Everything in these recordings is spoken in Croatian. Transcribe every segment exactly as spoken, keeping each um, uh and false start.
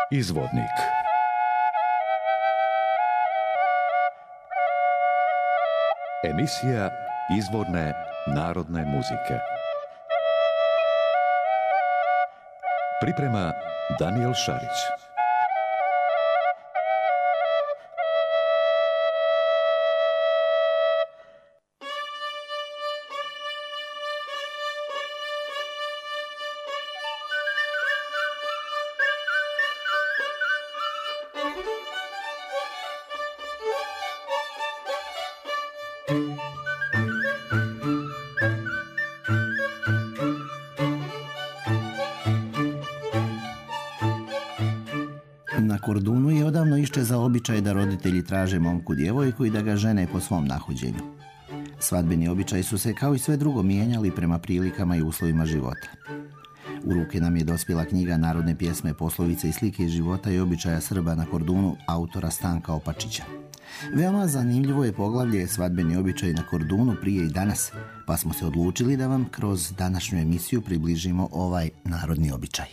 Izvodnik. Emisija izvorne narodne muzike. Priprema Danijel Šarić. Na Kordunu je odavno iščezao običaj da roditelji traže momku djevojku i da ga žene po svom nahođenju. Svadbeni običaji su se kao i sve drugo mijenjali prema prilikama i uslovima života. U ruke nam je dospjela knjiga Narodne pjesme, poslovice i slike iz života i običaja Srba na Kordunu autora Stanka Opačića. Veoma zanimljivo je poglavlje Svadbeni običaj na Kordunu prije i danas, pa smo se odlučili da vam kroz današnju emisiju približimo ovaj narodni običaj.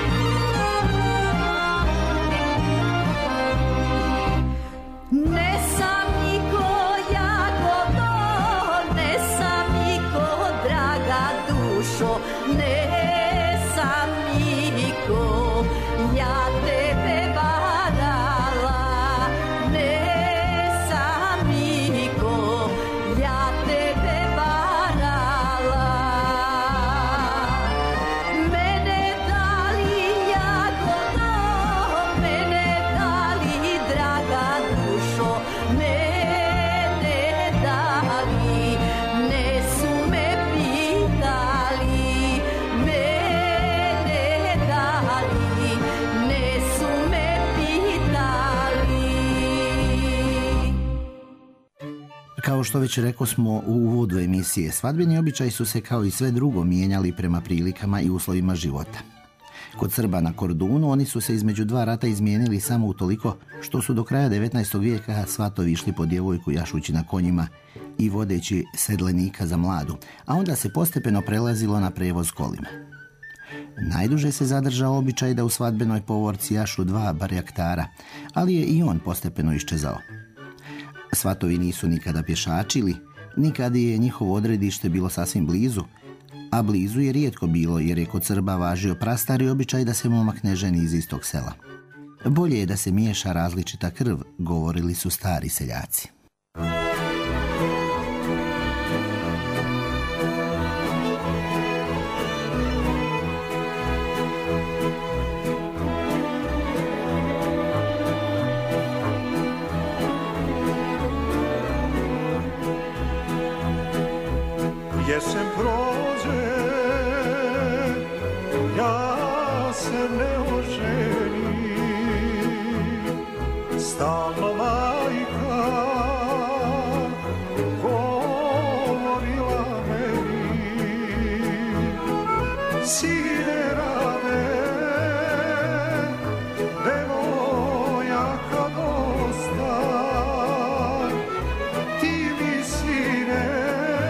Ne Kao što već rekao smo u uvodu emisije, svadbeni običaji su se kao i sve drugo mijenjali prema prilikama i uslovima života. Kod Srba na Kordunu oni su se između dva rata izmijenili samo utoliko što su do kraja devetnaestog vijeka svatovi išli po djevojku jašući na konjima i vodeći sedlenika za mladu, a onda se postepeno prelazilo na prevoz kolima. Najduže se zadržao običaj da u svadbenoj povorci jašu dva barjaktara, ali je i on postepeno iščezao. Svatovi nisu nikada pješačili, nikad je njihovo odredište bilo sasvim blizu, a blizu je rijetko bilo jer je kod Srba važio prastari običaj da se momak ne ženi iz istog sela. Bolje je da se miješa različita krv, govorili su stari seljaci. Jesen prođe, ja se ne oženim, stalno majka govorila meni, sine rade, devojaka dosta, ti mi sine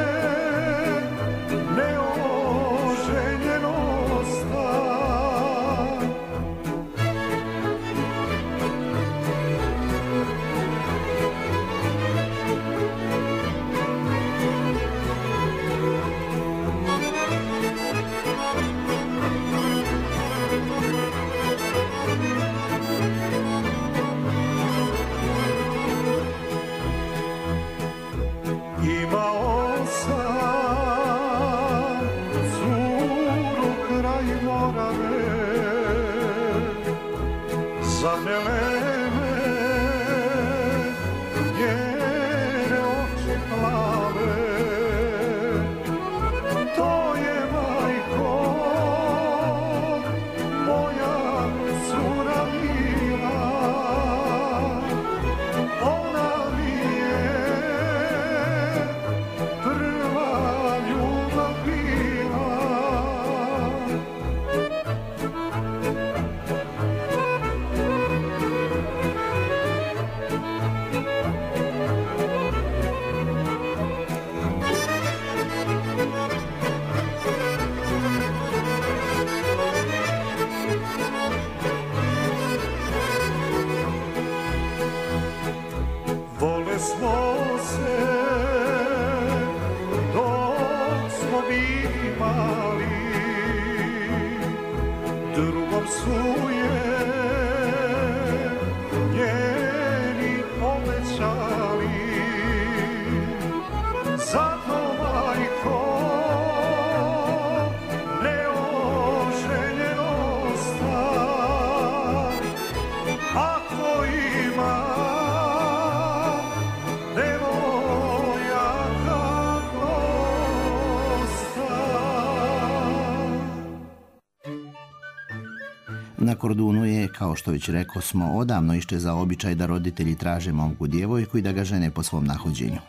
Na Kordunu je, kao što već rekao smo, odavno iščezao običaj da roditelji traže momku djevojku i da ga žene po svom nahođenju.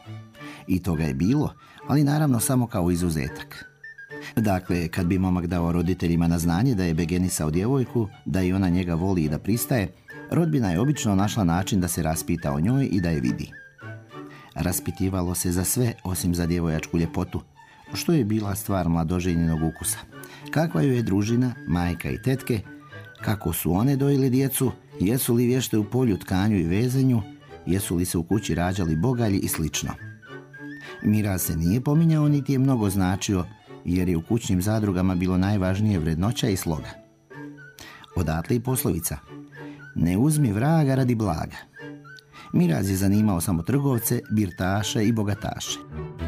I toga je bilo, ali naravno samo kao izuzetak. Dakle, kad bi momak dao roditeljima na znanje da je begenisao djevojku, da i ona njega voli i da pristaje, rodbina je obično našla način da se raspita o njoj i da je vidi. Raspitivalo se za sve osim za djevojačku ljepotu, što je bila stvar mladoženjenog ukusa. Kakva joj je družina, majka i tetke, kako su one dojili djecu, jesu li vješte u polju, tkanju i vezenju, jesu li se u kući rađali bogalji i slično. Miraz se nije pominjao niti je mnogo značio, jer je u kućnim zadrugama bilo najvažnije vrednoća i sloga. Odatle i poslovica: ne uzmi vraga radi blaga. Miraz je zanimao samo trgovce, birtaše i bogataše.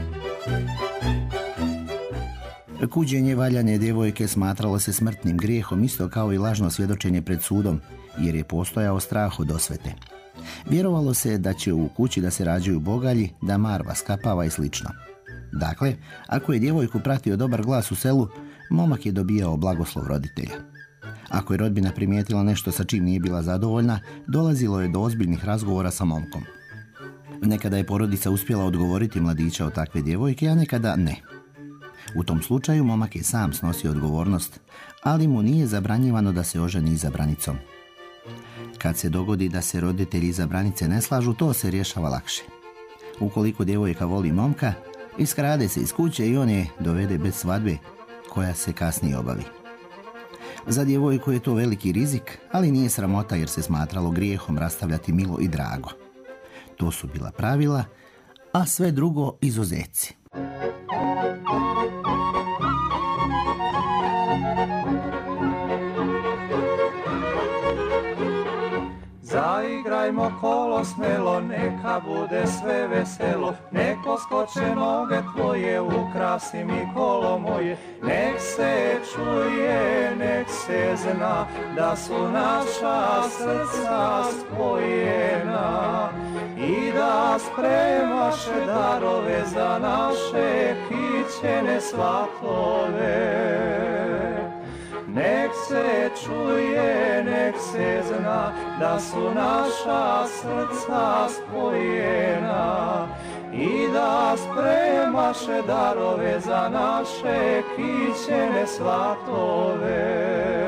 Kuđenje valjane djevojke smatralo se smrtnim grijehom, isto kao i lažno svjedočenje pred sudom, jer je postojao strah od osvete. Vjerovalo se da će u kući da se rađaju bogalji, da marva skapava i slično. Dakle, ako je djevojku pratio dobar glas u selu, momak je dobijao blagoslov roditelja. Ako je rodbina primijetila nešto sa čim nije bila zadovoljna, dolazilo je do ozbiljnih razgovora sa momkom. Nekada je porodica uspjela odgovoriti mladića od takve djevojke, a nekada ne. U tom slučaju momak je sam snosio odgovornost, ali mu nije zabranjivano da se oženi izabranicom. Kad se dogodi da se roditelji izabranice ne slažu, to se rješava lakše. Ukoliko djevojka voli momka, iskrade se iz kuće i on je dovede bez svadbe, koja se kasnije obavi. Za djevojku je to veliki rizik, ali nije sramota jer se smatralo grijehom rastavljati milo i drago. To su bila pravila, a sve drugo izuzeci. Zaigrajmo kolo smelo, neka bude sve veselo, neko skoče noge tvoje, ukrasi mi kolo moje. Nek se čuje, nek se zna, da su naša srca spojena i da spremaše darove za naše kićene svatove. Nek se čuje, nek se zna, da su naša srca spojena i da spremaše darove za naše kićene svatove.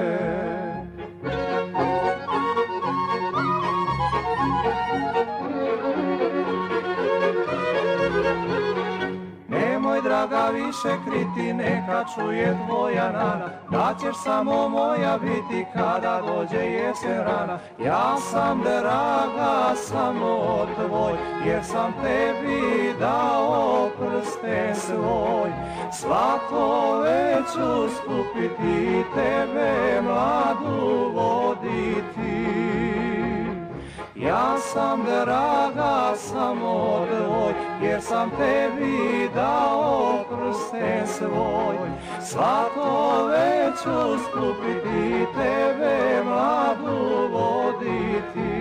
Nemoj, draga, više kriti, neka čuje tvoja nana, da ćeš samo moja biti kada dođe jesen rana. Ja sam, draga, samo tvoj, jer sam tebi dao prsten svoj. Svatove ću skupiti, tebe mladu voditi. Ja sam, draga, samo tvoj, jer sam tebi dao prsten svoj. Svatove ću skupiti, tebe mladu voditi.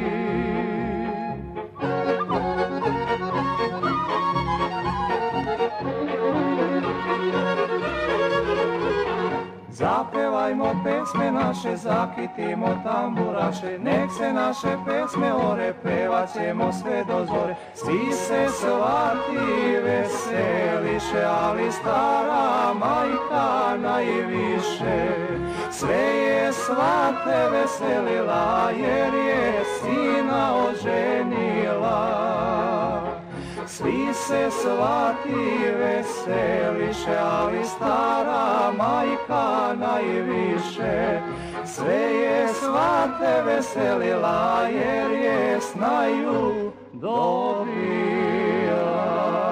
Zapevajmo pesme naše, zakitimo tamburaše, nek se naše pesme ore, pevat ćemo sve do zore. Svi se svati veseliše, ali stara majka najviše. Sve je svate veselila, jer je sina oženila. Svi se svati veseliše, ali stara majka najviše. Sve je svate veselila, jer je snaju dobila.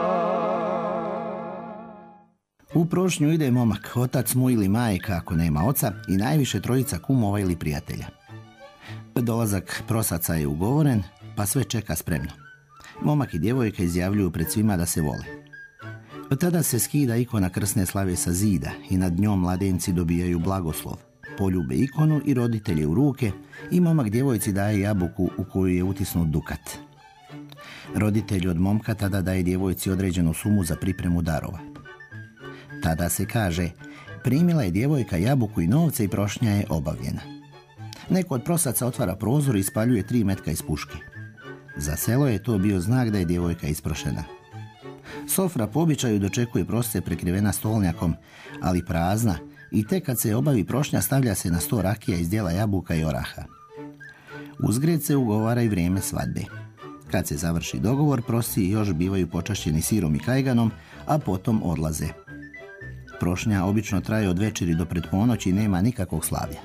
U prošnju ide momak, otac mu ili majka ako nema oca i najviše trojica kumova ili prijatelja. Dolazak prosaca je ugovoren, pa sve čeka spremno. Momak i djevojka izjavljuju pred svima da se vole. Tada se skida ikona krsne slave sa zida i nad njom mladenci dobijaju blagoslov. Poljube ikonu i roditelje u ruke i momak djevojci daje jabuku u koju je utisnut dukat. Roditelj od momka tada daje djevojci određenu sumu za pripremu darova. Tada se kaže, primila je djevojka jabuku i novce i prošnja je obavljena. Neko od prosaca otvara prozor i ispaljuje tri metka iz puške. Za selo je to bio znak da je djevojka isprošena. Sofra po običaju dočekuje prosce prekrivena stolnjakom, ali prazna, i tek kad se obavi prošnja stavlja se na sto rakija iz dijela jabuka i oraha. Uzgred se ugovara i vrijeme svadbe. Kad se završi dogovor, prosci još bivaju počašćeni sirom i kajganom, a potom odlaze. Prošnja obično traje od večeri do pred ponoć i nema nikakvog slavlja.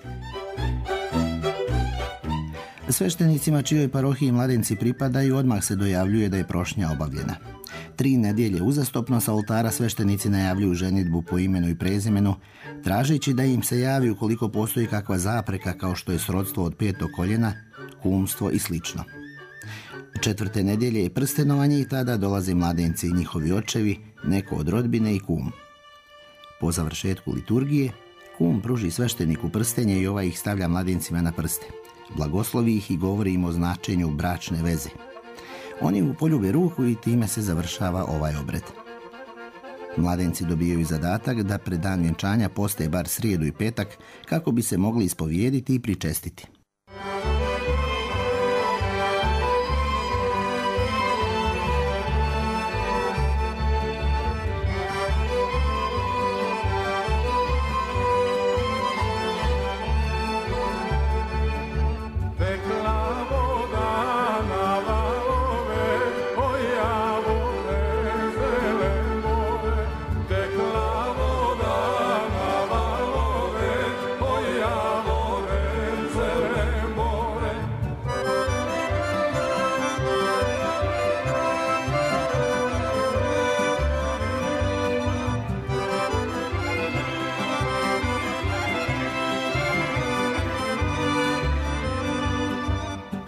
Sveštenicima čijoj parohiji mladenci pripadaju odmah se dojavljuje da je prošnja obavljena. Tri nedjelje uzastopno sa oltara sveštenici najavljuju ženidbu po imenu i prezimenu, tražeći da im se javi ukoliko postoji kakva zapreka kao što je srodstvo od petog koljena, kumstvo i slično. Četvrte nedjelje je prstenovanje i tada dolaze mladenci i njihovi očevi, neko od rodbine i kum. Po završetku liturgije, kum pruži svešteniku prstenje i ovaj ih stavlja mladencima na prste. Blagoslovi ih i govori im o značenju bračne veze. Oni mu poljube ruku i time se završava ovaj obred. Mladenci dobijaju zadatak da pred dan vjenčanja poste bar srijedu i petak kako bi se mogli ispovijediti i pričestiti.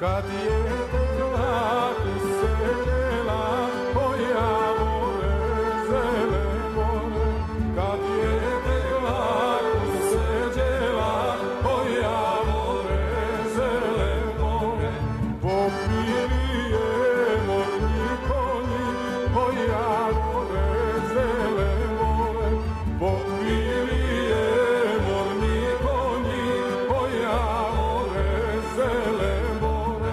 kad je tekla kiselila, pojavore zele more, kad je tekla kiselila, pojavore zele more, popili je morni konji, pojavore zele more, popili je morni konji, pojavore zele more.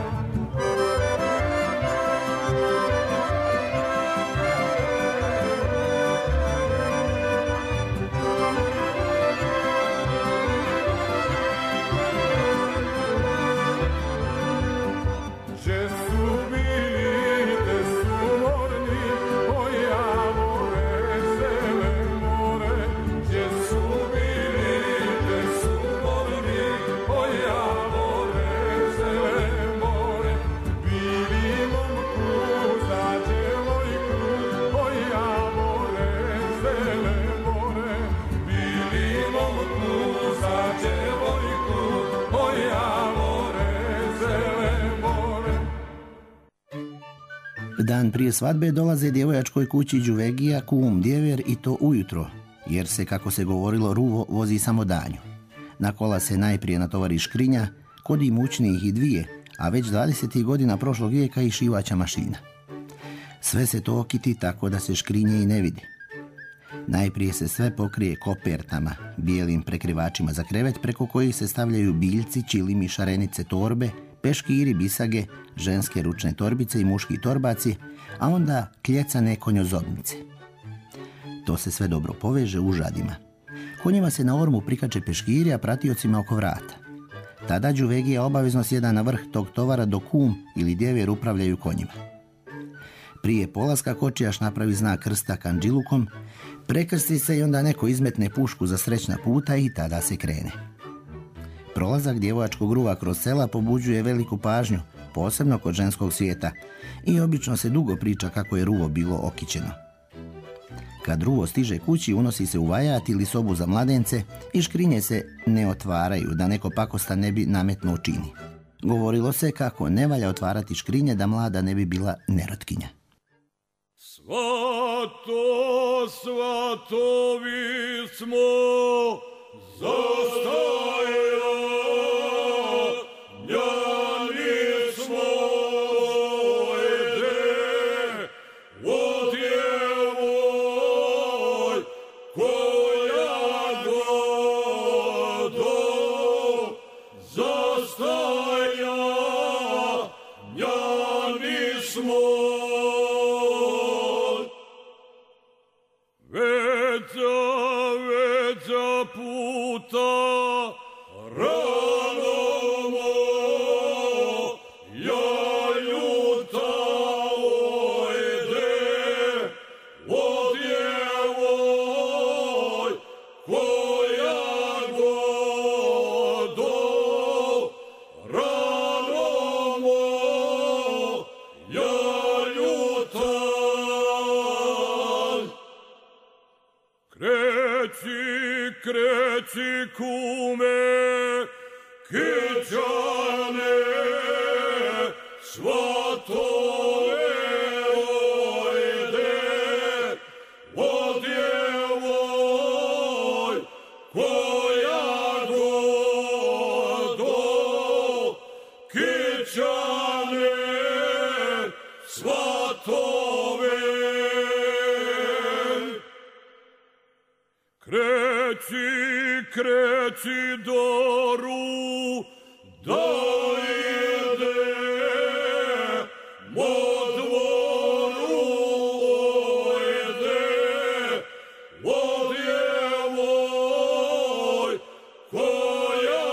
Že su bili te sumorni, pojavore zele more, že su bili te sumorni, pojavore zele more, bili momku za djevojku, pojavore zele more, bili momku za djevojku, pojavore zele more. Dan prije svadbe dolaze djevojačkoj kući Đuvegija, kum, djever i to ujutro, jer se, kako se govorilo, ruvo vozi samo danju. Na kola se najprije natovari škrinja, kod imućnijih i dvije, a već dvadesetih godina prošlog vijeka i šivaća mašina. Sve se to okiti tako da se škrinje i ne vidi. Najprije se sve pokrije kopertama, bijelim prekrivačima za krevet preko kojih se stavljaju biljci, čilimi, šarenice, torbe, peškiri, bisage, ženske ručne torbice i muški torbaci, a onda kljecane konjozobnice. To se sve dobro poveže u žadima. Konjima se na ormu prikače peškiri, a pratiocima oko vrata. Tada Đuvegija obavezno sjeda na vrh tog tovara dok kum ili djever upravljaju konjima. Prije polaska kočijaš napravi znak krsta kandžilukom, prekrsti se i onda neko izmetne pušku za srećna puta i tada se krene. Prolazak djevojačkog ruva kroz sela pobuđuje veliku pažnju, posebno kod ženskog svijeta, i obično se dugo priča kako je ruvo bilo okićeno. Kad ruvo stiže kući, unosi se u vajat ili sobu za mladence i škrinje se ne otvaraju da neko pakosta ne bi nametnuo čini. Govorilo se kako ne valja otvarati škrinje da mlada ne bi bila nerotkinja. Svato, svatovi smo zastajali, njani smo ide, o djevoj, koja godo zastaja, njani smo. Veća, veća puta, rano moja ljuta ojde, o djevoj, koja godo, rano moja ljuta. Kreći, kreći kume, kičane, svatove ojde, o djevoj, koja godo, kičane, svatove. Kreći, kreći doru, da ide, mo dvoru ojde, o djevoj, koja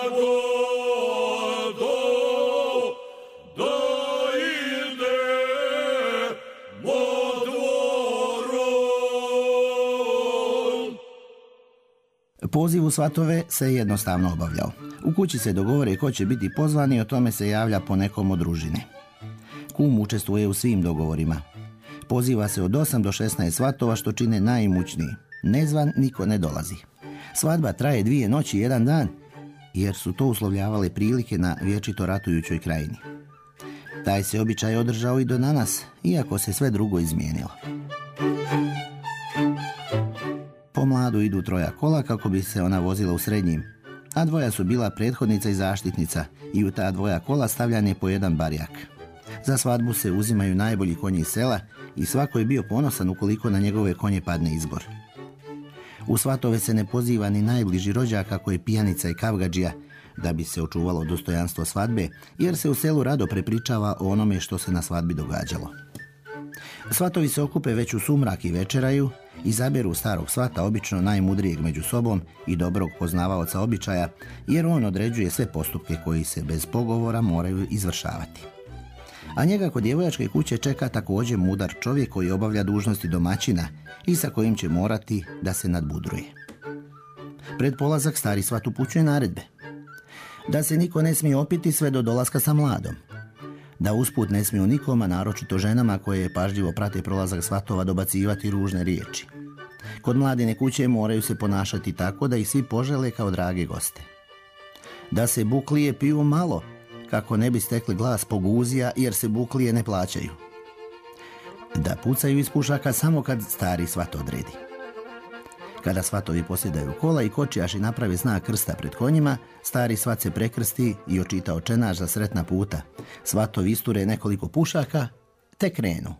godo, da ide, mo dvoru. Poziv u svatove se jednostavno obavljao. U kući se dogovore ko će biti pozvani i o tome se javlja po nekom od družine. Kum učestvuje u svim dogovorima. Poziva se od osam do šesnaest svatova što čine najimućniji. Nezvan niko ne dolazi. Svadba traje dvije noći i jedan dan, jer su to uslovljavale prilike na vječito ratujućoj krajini. Taj se običaj održao i do danas, iako se sve drugo izmijenilo. Po mladu idu troja kola kako bi se ona vozila u srednjim, a dvoja su bila prethodnica i zaštitnica i u ta dvoja kola stavljan je po jedan barjak. Za svadbu se uzimaju najbolji konji iz sela i svako je bio ponosan ukoliko na njegove konje padne izbor. U svatove se ne poziva ni najbliži rođak ako je pijanica i kavgadžija, da bi se očuvalo dostojanstvo svadbe, jer se u selu rado prepričava o onome što se na svadbi događalo. Svatovi se okupe već u sumrak i večeraju, izaberu starog svata, obično najmudrijeg među sobom i dobrog poznavaoca običaja, jer on određuje sve postupke koji se bez pogovora moraju izvršavati. A njega kod djevojačke kuće čeka također mudar čovjek koji obavlja dužnosti domaćina i sa kojim će morati da se nadmudruje. Pred polazak stari svat upućuje naredbe. Da se niko ne smije opiti sve do dolaska sa mladom. Da usput ne smiju nikoma, naročito ženama koje pažljivo prate prolazak svatova, dobacivati ružne riječi. Kod mladine kuće moraju se ponašati tako da ih svi požele kao drage goste. Da se buklije piju malo, kako ne bi stekli glas poguzija, jer se buklije ne plaćaju. Da pucaju iz pušaka samo kad stari svat odredi. Kada svatovi posjedaju kola i kočijaši napravi znak krsta pred konjima, stari svat se prekrsti i očita očenaš za sretna puta. Svatovi isture nekoliko pušaka, te krenu.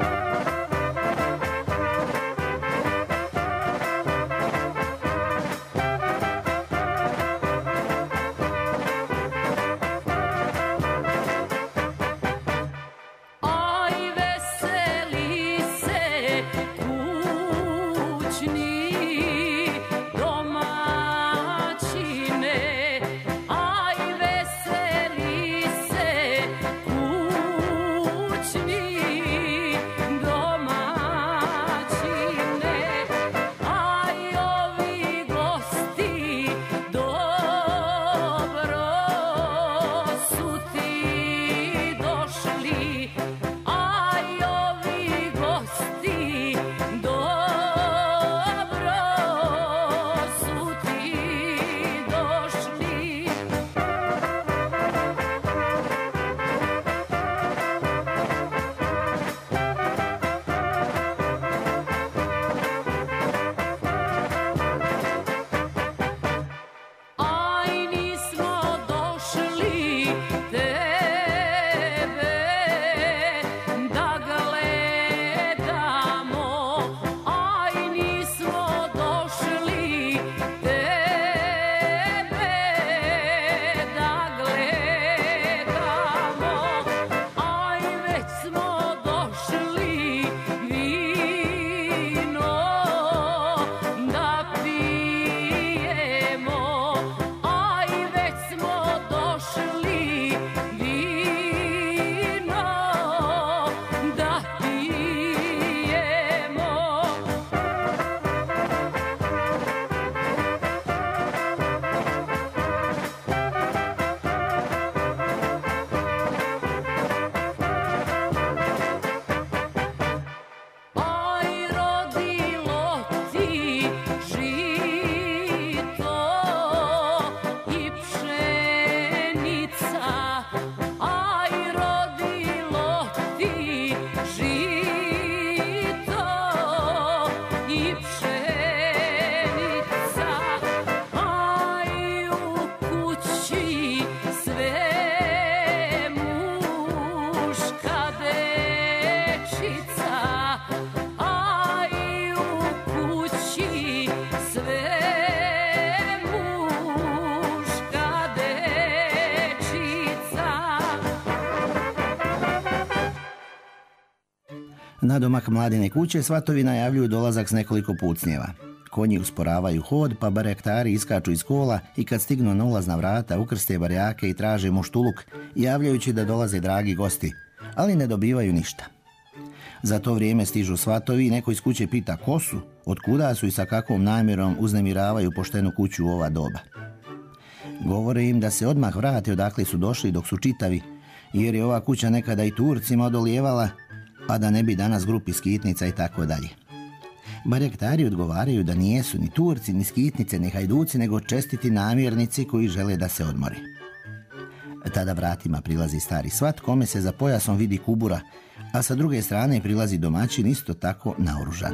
Na domak mladine kuće svatovi najavljuju dolazak s nekoliko pucnjeva. Konji usporavaju hod, pa barjaktari iskaču iz kola i kad stignu na ulazna vrata ukrste barjake i traže moštuluk, javljajući da dolaze dragi gosti, ali ne dobivaju ništa. Za to vrijeme stižu svatovi i neko iz kuće pita ko su, otkuda su i sa kakvom namjerom uznemiravaju poštenu kuću u ova doba. Govore im da se odmah vrate odakle su došli dok su čitavi, jer je ova kuća nekada i Turcima odolijevala, pa da ne bi danas grupi skitnica i tako dalje. Barjaktari odgovaraju da nijesu ni Turci, ni skitnice, ni hajduci, nego čestiti namjernici koji žele da se odmore. Tada vratima prilazi stari svat, kome se za pojasom vidi kubura, a sa druge strane prilazi domaćin isto tako naoružan.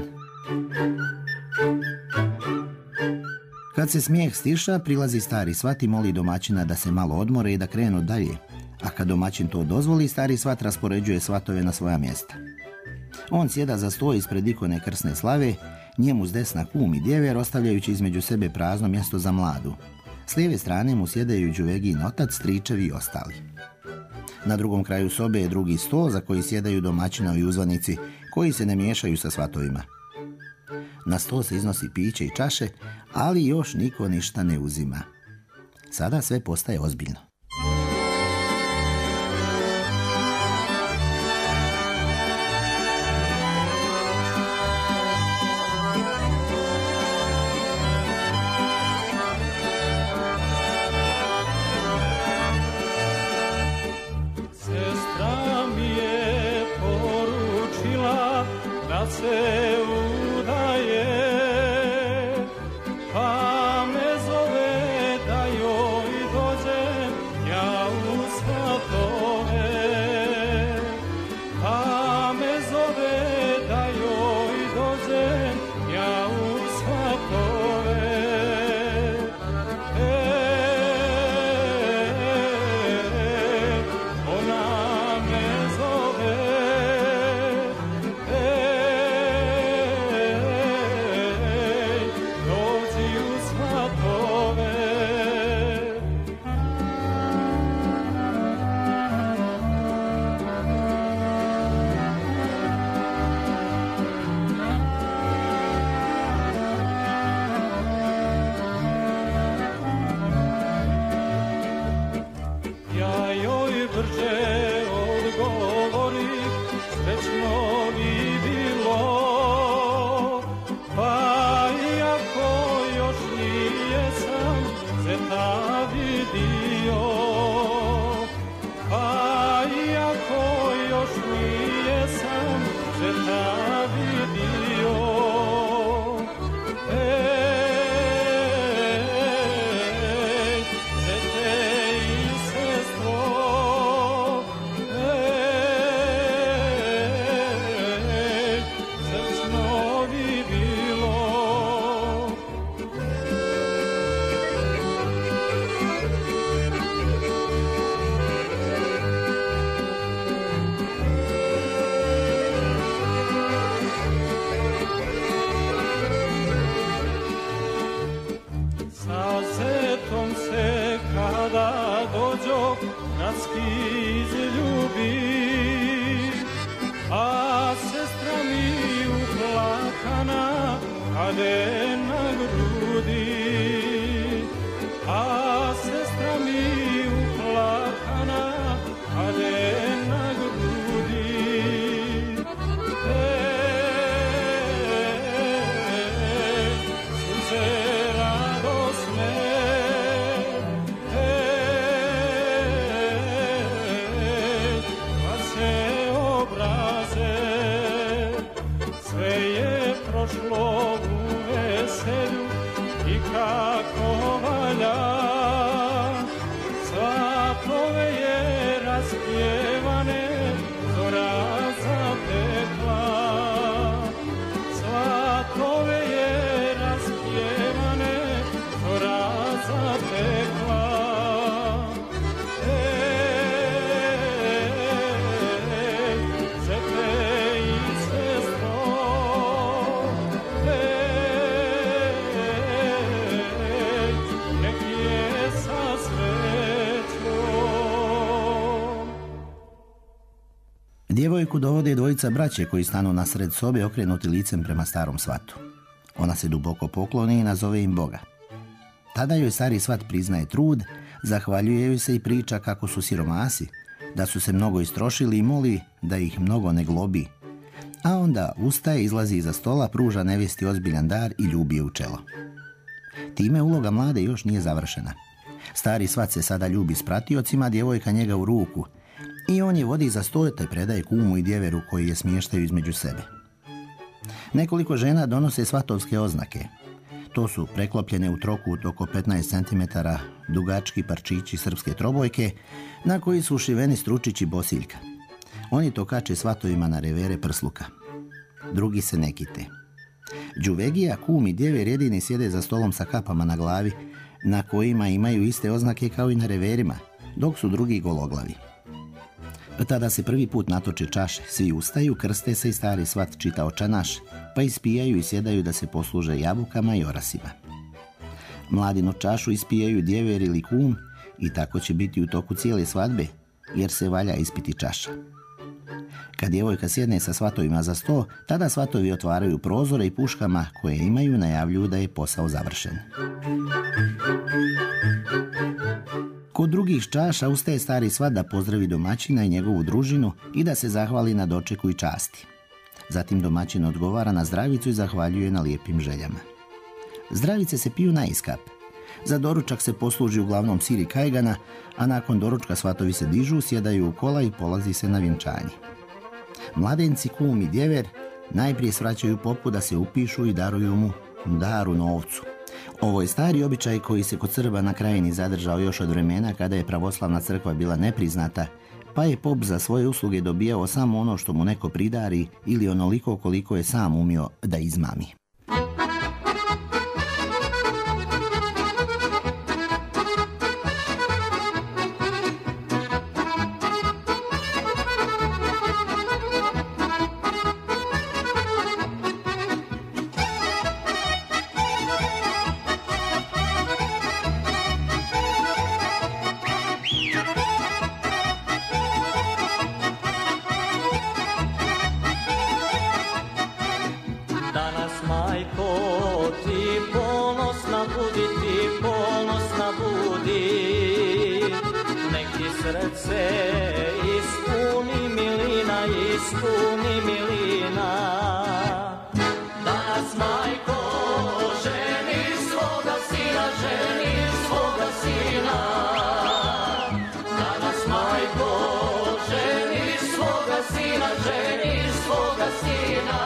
Kad se smijeh stiša, prilazi stari svat i moli domaćina da se malo odmore i da krenu dalje, a kad domaćin to dozvoli, stari svat raspoređuje svatove na svoja mjesta. On sjeda za sto ispred ikone krsne slave, njemu s desna kum i djever, ostavljajući između sebe prazno mjesto za mladu. S lijeve strane mu sjedaju Đuvegin otac, stričevi i ostali. Na drugom kraju sobe je drugi sto za koji sjedaju domaćinovi uzvanici, koji se ne miješaju sa svatovima. Na sto se iznosi piće i čaše, ali još niko ništa ne uzima. Sada sve postaje ozbiljno. Sestra mi je poručila da se udaje, pa me zove da joj dođem ja u svatove. Pa me zove da joj dođem ja u svatove. Ja joj brže odgovori, srećno bi bilo, pa iako još nije sam zeta vidio, pa iako još nije sam zeta vidio. Kada dođo gradski izljubi, a sestra mi uplakana kade na grudi, a sestra mi uplakana kade na grudi. Ej, sunce radosne, prošlo u veselju i kako valja, svatove je raspjevane, zora zatekla. Svatove je raspjevane, zora zatekla. Djevojku dovode dvojica braće koji stanu nasred sobe okrenuti licem prema starom svatu. Ona se duboko pokloni i nazove im Boga. Tada joj stari svat priznaje trud, zahvaljuje joj se i priča kako su siromasi, da su se mnogo istrošili i moli da ih mnogo ne globi. A onda ustaje, izlazi iza stola, pruža nevjesti ozbiljan dar i ljubi je u čelo. Time uloga mlade još nije završena. Stari svat se sada ljubi s pratiocima, djevojka njega u ruku, i on je vodi za sto te predaje kumu i djeveru koji je smještaju između sebe. Nekoliko žena donose svatovske oznake. To su preklopljene u trokut oko petnaest centimetara dugački parčići srpske trobojke, na koji su ušiveni stručići bosiljka. Oni to kače svatovima na revere prsluka. Drugi se ne kite. Đuvegija, kum i djever jedini sjede za stolom sa kapama na glavi, na kojima imaju iste oznake kao i na reverima, dok su drugi gologlavi. Tada se prvi put natoče čaše, svi ustaju, krste se i stari svat čita očanaš, pa ispijaju i sjedaju da se posluže jabukama i orasima. Mladinu čašu ispijaju djever ili kum i tako će biti u toku cijele svadbe, jer se valja ispiti čaša. Kad djevojka sjedne sa svatovima za sto, tada svatovi otvaraju prozore i puškama koje imaju najavljuju da je posao završen. Kod drugih čaša ustaje stari svat da pozdravi domaćina i njegovu družinu i da se zahvali na dočeku i časti. Zatim domaćin odgovara na zdravicu i zahvaljuje na lijepim željama. Zdravice se piju na iskap. Za doručak se posluži uglavnom sir i kajgana, a nakon doručka svatovi se dižu, sjedaju u kola i polazi se na vjenčanje. Mladenci, kum i djever najprije svraćaju popu da se upišu i daruju mu daru novcu. Ovo je stari običaj koji se kod Srba na Krajini zadržao još od vremena kada je pravoslavna crkva bila nepriznata, pa je pop za svoje usluge dobijao samo ono što mu neko pridari ili onoliko koliko je sam umio da izmami. Srce ispuni milina, ispuni milina. Danas, majko, ženiš svoga sina, ženiš svoga sina. Danas, majko, ženiš svoga sina, ženiš svoga sina.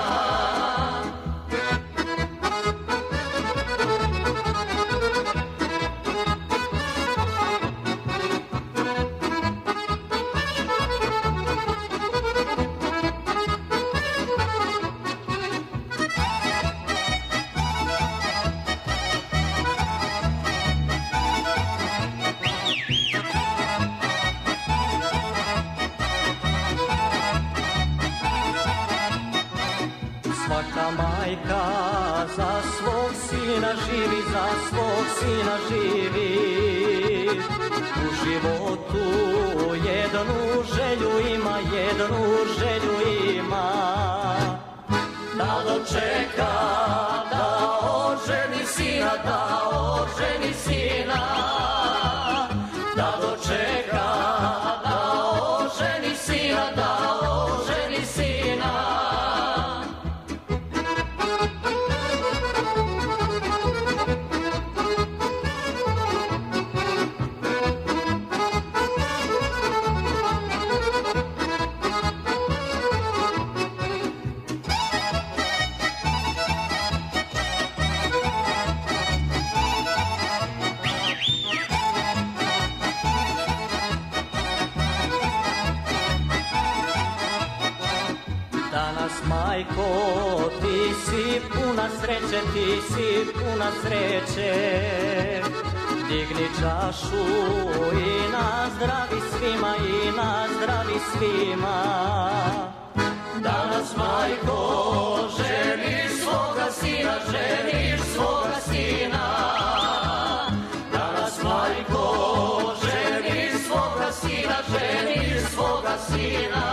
Svaka majka za svog sina živi, za svog sina živi. U životu jednu želju ima, jednu želju ima. Da dočeka, da oženi sina, da oženi sina. Da dočeka, da oženi sina, da oženi sina. Danas, majko, ti si puna sreće, ti si puna sreće. Digni čašu i na zdravi svima, i na zdravi svima. Danas, majko, ženiš svoga sina, ženiš svoga sina. Danas, majko, ženiš svoga sina, ženiš svoga sina.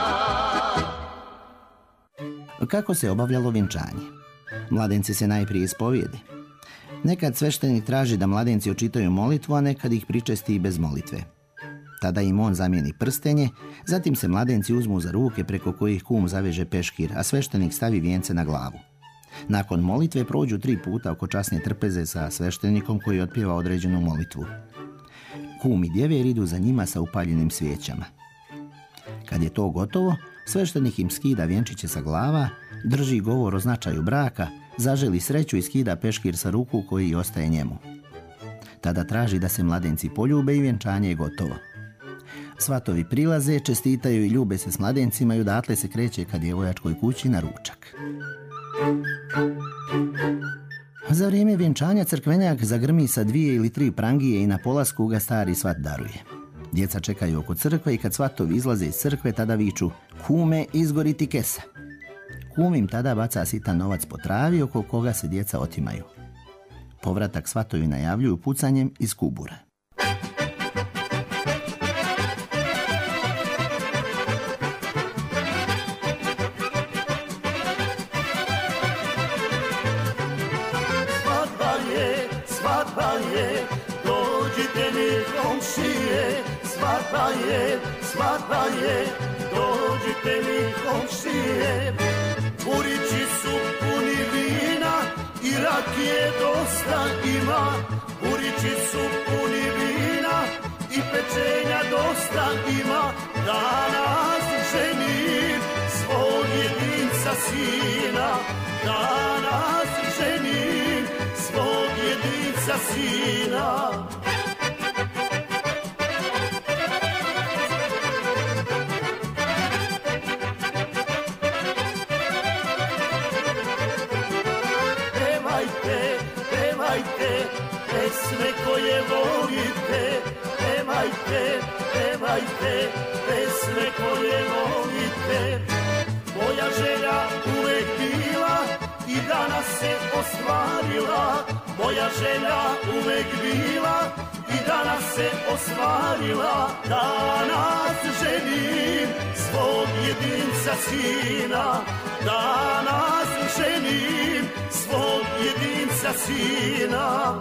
Kako se obavljalo vjenčanje? Mladenci se najprije ispovijede. Nekad sveštenik traži da mladenci očitaju molitvu, a nekad ih pričesti i bez molitve. Tada im on zamijeni prstenje, zatim se mladenci uzmu za ruke preko kojih kum zaveže peškir, a sveštenik stavi vijence na glavu. Nakon molitve prođu tri puta oko časne trpeze sa sveštenikom koji otpjeva određenu molitvu. Kum i djever idu za njima sa upaljenim svijećama. Kad je to gotovo, sveštenik im skida vjenčiće sa glava, drži govor o značaju braka, zaželi sreću i skida peškir sa ruku koji ostaje njemu. Tada traži da se mladenci poljube i vjenčanje je gotovo. Svatovi prilaze, čestitaju i ljube se s mladencima i odatle se kreće ka djevojačkoj kući na ručak. Za vrijeme vjenčanja crkvenjak zagrmi sa dvije ili tri prangije i na polasku ga stari svat daruje. Djeca čekaju oko crkve i kad svatovi izlaze iz crkve, tada viču: kume, izgori ti kesa. Kum im tada baca sitan novac po travi oko koga se djeca otimaju. Povratak svatovi najavljuju pucanjem iz kubura. Svadba je, svadba je, dođite mi komšije. Svadba je, svadba je, dođite mi komšije. Burići su puni vina i rakije dosta ima. Burići su puni vina i pečenja dosta ima. Danas ženim svog jedinca sina. Danas ženim svog jedinca sina. Pesme koje volite, pevajte, pevajte, pesme koje volite. Moja želja uvek bila i danas se ostvarila. Moja želja uvek bila i danas se ostvarila. Danas ženim svog jedinca sina. Danas ženim svog jedinca sina.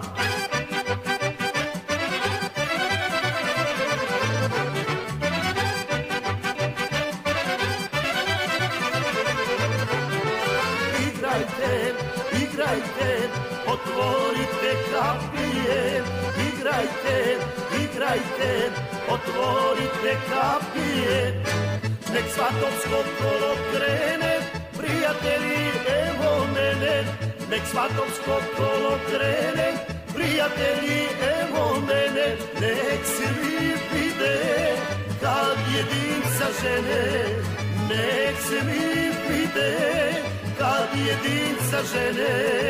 Igrajte, igrajte, otvorite kapije. Igrajte, igrajte, otvorite kapije. Nek svatovsko kolo krene, prijatelji, evo mene. Nek svatovsko kolo krene, prijatelji, evo mene. Nek svi vide kad jedinca žene. Nek svi vide kad jedinca žene.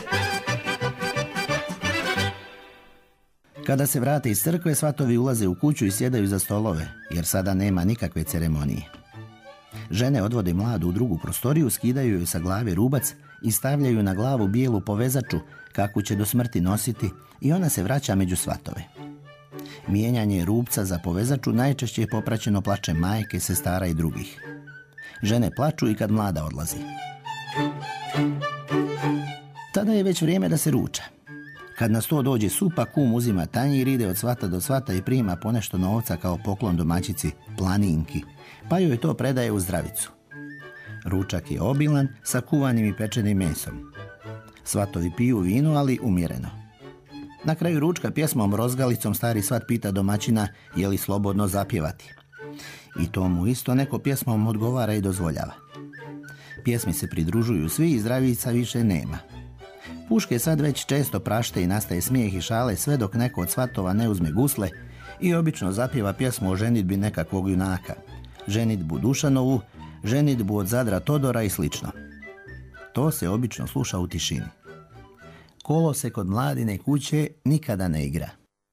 Kada se vrate iz crkve, svatovi ulaze u kuću i sjedaju za stolove, jer sada nema nikakve ceremonije. Žene odvode mladu u drugu prostoriju, skidaju joj sa glave rubac i stavljaju na glavu bijelu povezaču, kakvu će do smrti nositi, i ona se vraća među svatove. Mijenjanje rubca za povezaču najčešće je popraćeno plačem majke, sestara i drugih. Žene plaču i kad mlada odlazi. Tada je već vrijeme da se ruča. Kad na sto dođe supa, kum uzima tanjir, ide od svata do svata i prima ponešto novca kao poklon domaćici Planinki, pa joj to predaje u zdravicu. Ručak je obilan sa kuvanim i pečenim mesom. Svatovi piju vino, ali umjereno. Na kraju ručka pjesmom rozgalicom stari svat pita domaćina je li slobodno zapjevati. I to mu isto neko pjesmom odgovara i dozvoljava. Pjesmi se pridružuju svi i zdravica više nema. Puške sad već često prašte i nastaje smijeh i šale sve dok neko od svatova ne uzme gusle i obično zapjeva pjesmu o ženidbi nekakvog junaka. Ženidbu Dušanovu, ženidbu od Zadra Todora i slično. To se obično sluša u tišini. Kolo se kod mladine kuće nikada ne igra.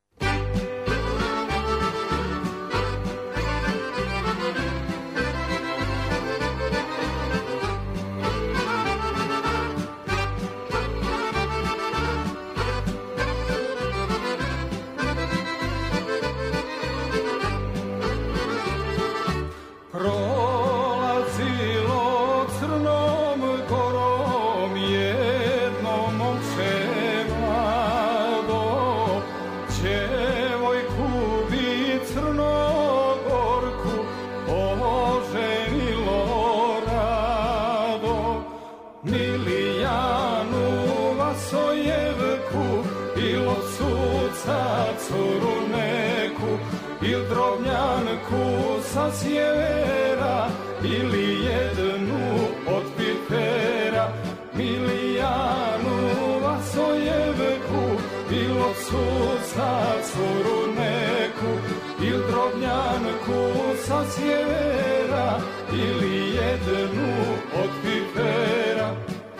Sa sjevera ili jednu od pipera, Milijanu Vasojevku, bilo suca curu neku, il drobnjanku sa sjevera, ili jednu od pipera.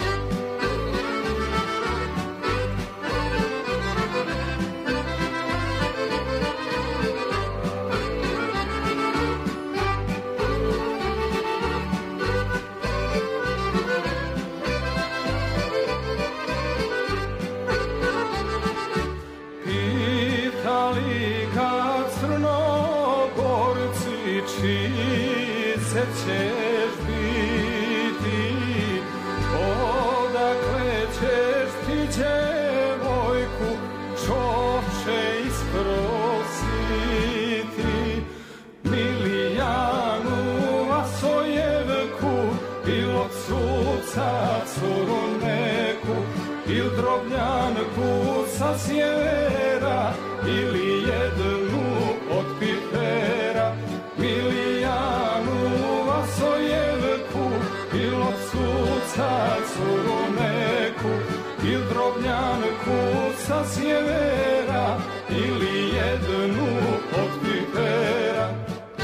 Ćeš biti, odakle ćeš ti djevojku čoče isprositi, Milijanu Vasojevku, il od suca curu neku, il drobnjanku sa sjevera, ili jednu od pipera, Milijanu Vasojevku, il od suca curu neku, il drobnjanku sa sjevera, ili jednu od pipera.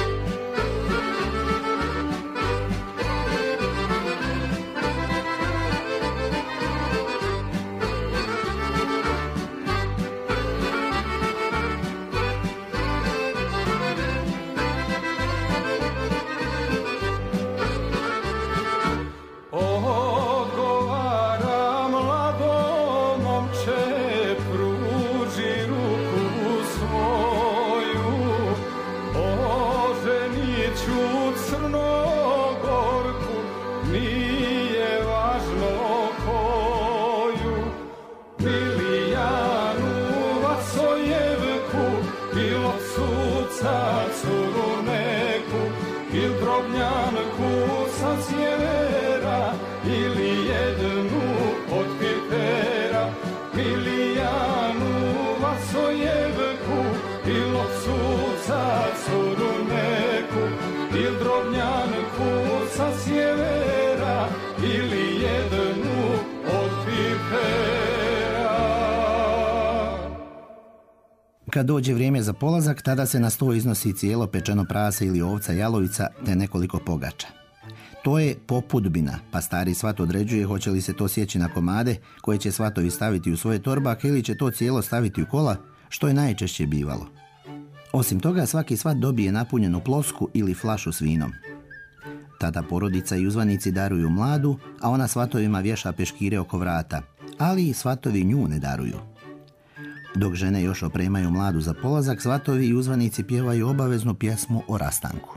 Kad dođe vrijeme za polazak, tada se na sto iznosi cijelo pečeno prase ili ovca jalovica te nekoliko pogača. To je popudbina, pa stari svat određuje hoće li se to sjeći na komade koje će svatovi staviti u svoje torbake ili će to cijelo staviti u kola, što je najčešće bivalo. Osim toga, svaki svat dobije napunjenu plosku ili flašu s vinom. Tada porodica i uzvanici daruju mladu, a ona svatovima vješa peškire oko vrata, ali i svatovi nju ne daruju. Dok žene još opremaju mladu za polazak, svatovi i uzvanici pjevaju obaveznu pjesmu o rastanku.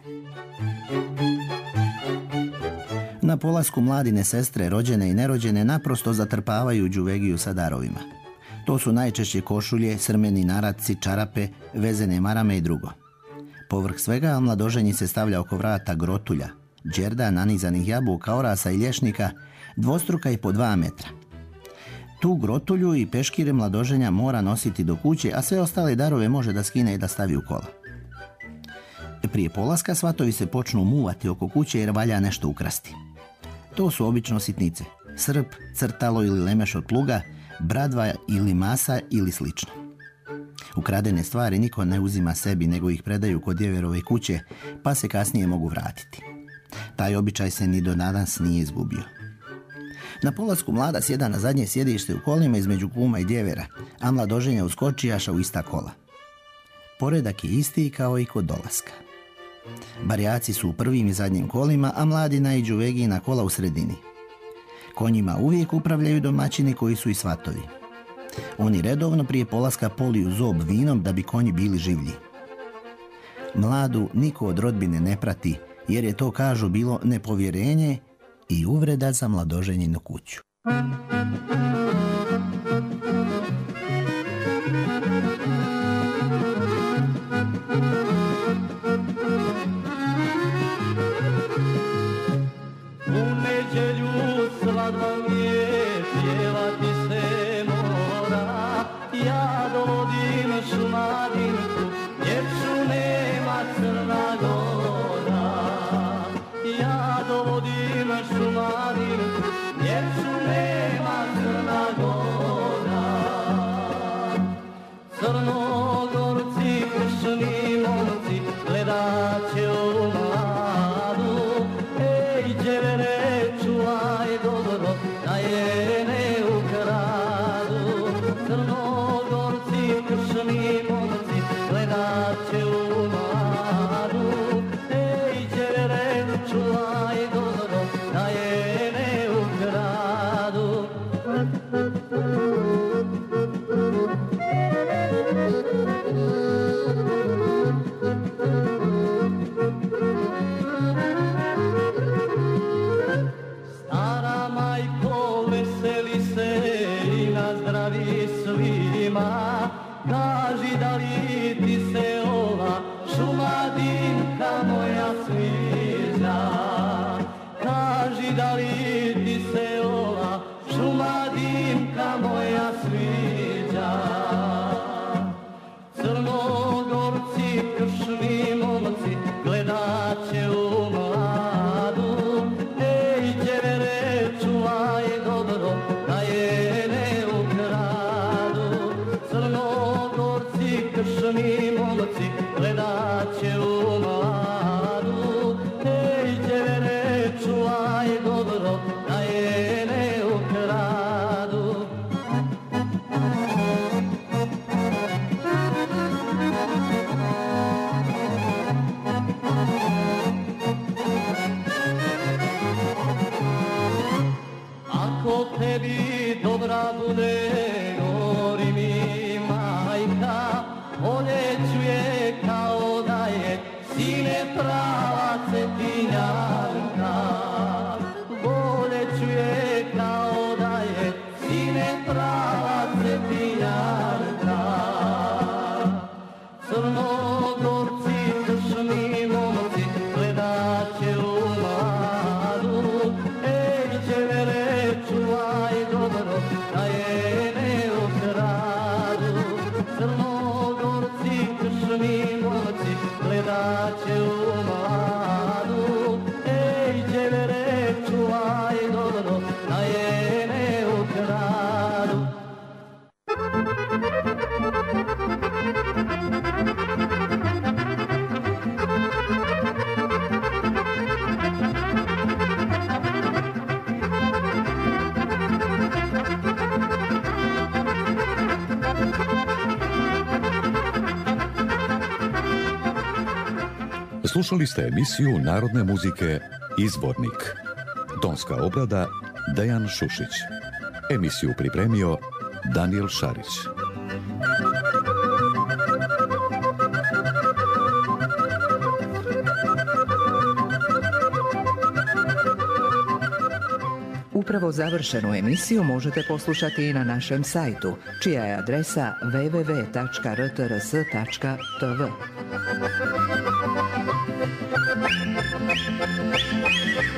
Na polasku mladine sestre, rođene i nerođene, naprosto zatrpavaju đuvegiju sa darovima. To su najčešće košulje, srmeni naratci, čarape, vezene marame i drugo. Povrh svega mladoženji se stavlja oko vrata grotulja, đerda nanizanih jabuka, orasa i lješnika, dvostruka i po dva metra. Tu grotulju i peškire mladoženja mora nositi do kuće, a sve ostale darove može da skine i da stavi u kola. Prije polaska svatovi se počnu muvati oko kuće jer valja nešto ukrasti. To su obično sitnice, srp, crtalo ili lemeš od pluga, bradva ili masa ili slično. Ukradene stvari niko ne uzima sebi, nego ih predaju kod djeverove kuće, pa se kasnije mogu vratiti. Taj običaj se ni do danas nije izgubio. Na polasku mlada sjeda na zadnje sjedište u kolima između kuma i djevera, a mladoženja uskočijaša u ista kola. Poredak je isti kao i kod dolaska. Barjaci su u prvim i zadnjim kolima, a mladi naiđu vegi na kola u sredini. Konjima uvijek upravljaju domaćini koji su i svatovi. Oni redovno prije polaska poliju zob vinom da bi konji bili življi. Mladu niko od rodbine ne prati, jer je to, kažu, bilo nepovjerenje i uvreda za mladoženjinu kuću. da je ne ukradu. Stara majko, veseli se i nazdravi svima, kaži da li ti se ova šumadinka moja sviđa. Kaži da li ti se ova šumadinka moja sviđa. Crnogorci, kršni momci, gledat će u mladu. Ej, đevere, čuvaj dobro, da je ne ukradu. Crnogorci, kršni momci, gledat će u mladu. Ej, đevere, čuvaj dobro, da je ne ukradu. Ako tebi dobra bude, gori mi majka, voljeću je kao da je sine prava cetinjanka. Voljeću je kao da je sine prava cetinjanka. Crnogorci, kršni momci, gledat će u mladu. Ej, đevere, čuvaj dobro, da je ne ukradu. Crnogorci, kršni momci, gledat će u mladu. Ej, đevere, čuvaj dobro, da je ne ukradu. Slušali ste emisiju narodne muzike Izvornik. Tonska obrada Dejan Šušić. Emisiju pripremio Daniel Šarić. Upravo završenu emisiju možete poslušati i na našem sajtu, čija je adresa w w w tačka r t r s tačka t v.